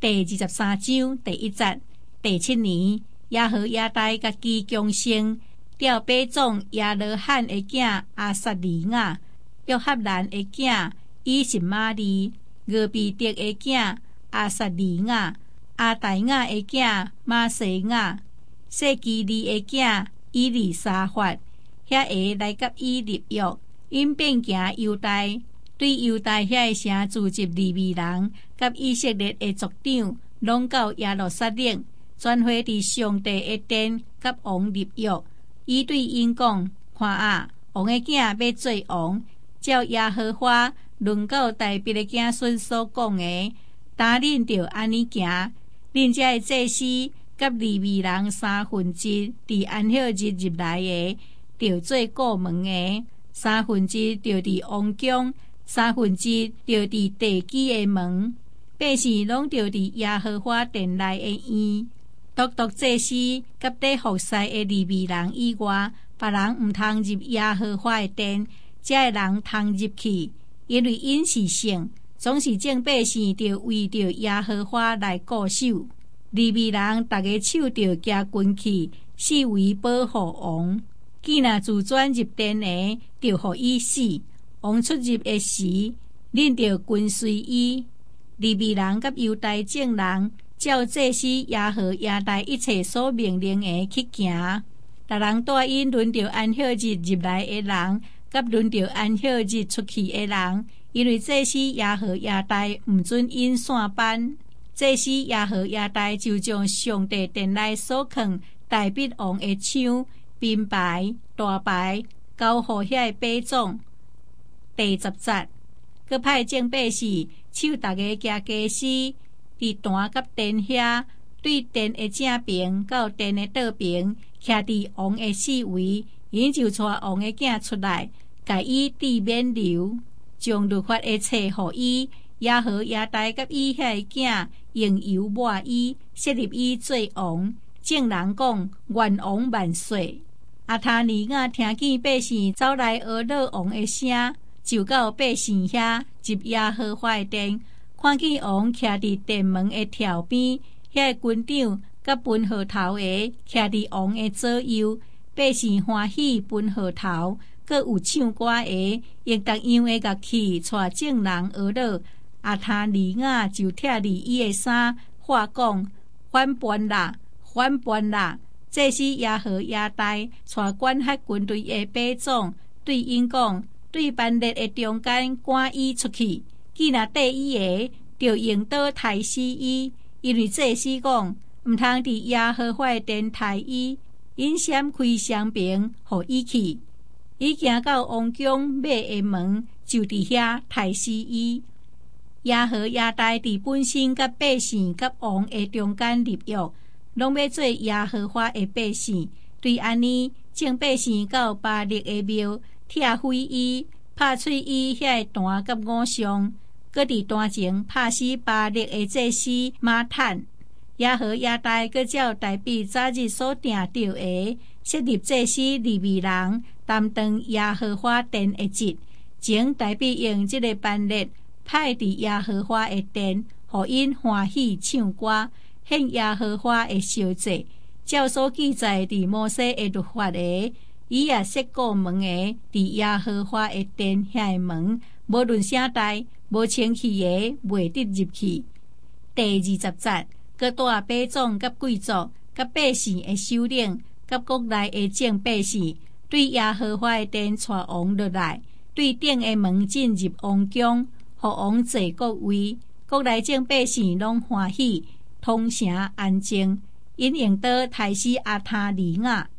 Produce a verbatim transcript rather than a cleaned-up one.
第二十三章第一节。第七年，耶和亚大甲基强生调北总亚罗罕的囝阿撒利亚，约哈兰的囝以实玛利，俄比德的囝阿撒利亚，阿大雅的囝马西亚，谢基利的囝以利沙法，遐个来甲伊立约，因便行犹大，对犹大遐个城组织利未人，甲以色列的族长，拢到耶路撒冷，全会伫上帝的殿，甲王立约。伊对因讲：看啊，王的囝要做王，照耶和华论到大笔的子孙所讲的，当恁着安尼行。恁遮的祭司甲利未人三分之伫安息日入来的，着做过门的；三分之着伫王宫，三分之着伫地基的门。百姓拢着伫耶和华殿内的院。独独祭司甲底服侍的利未人以外，别人毋通入耶和华的殿，遮个人通入去，因为因是圣，总是众百姓着为着耶和华来固守。利未人逐个手着举军器，视为保护王。既若自转入殿的，着互伊死。王出入的时，恁着跟随伊。利未人甲犹大众人，照祭司耶和亚大一切所命令的去行。逐人带因轮着安息日入来的人，甲轮着安息日出去的人，因为祭司耶和亚大毋准因散班。祭司耶和亚大就将上帝殿内所藏大笔王的枪、兵牌、大牌交互遐个百总。第十节，佮派众百姓手逐个举家私，伫坛甲殿遐，对殿的正边到殿的倒边，徛伫王的四围，因就带王的囝出来，甲伊递冕旒，将律法的册互伊。耶和亚大甲伊遐个囝用油抹伊，设立伊做王。众人讲：愿王万岁！阿他尼亚听见百姓走来俄勒王的声，就到百姓遐入耶和华的殿，看见王徛伫殿门的条边，遐个军长甲分号头的徛伫王的左右。百姓欢喜分号头，阁有唱歌的，用逐样的乐器带众人俄勒。阿他尼亚就拆离伊的衫，话讲：反叛啦，反叛啦！这是耶和亚大带管辖军队的百总，对因讲：对班列的中间赶伊出去。既若缀伊的，就用刀杀死伊。因为祭司讲：毋通伫耶和华的殿杀伊，因闪开双屏，互伊去。伊行到王宫尾的门，就伫遐杀死伊。耶和亚大伫本身甲百姓甲王的中间立约，拢要做耶和华的百姓。对安尼，众百姓到巴力的庙，拆毁伊，拍碎伊遐个坛甲五像，搁伫坛前拍死巴力的祭司马坦。耶和亚大搁照大笔早日所定着的，设立祭司利未人，担当耶和华殿的职。前大笔用这个班列派伫耶和华的殿，互因欢喜唱歌，献耶和华的烧祭。照所记载伫摩西的律法的，伊也设过门的，伫耶和华的殿遐个门，无论啥代，无清气的，袂得入去。第二十节，佮带百总甲贵族甲百姓的首领甲国内的众百姓，对耶和华的殿带王落来，对顶的门进入王宫。互王坐国位，国内众百姓拢欢喜，通城安静。因用刀杀死阿他尼亚，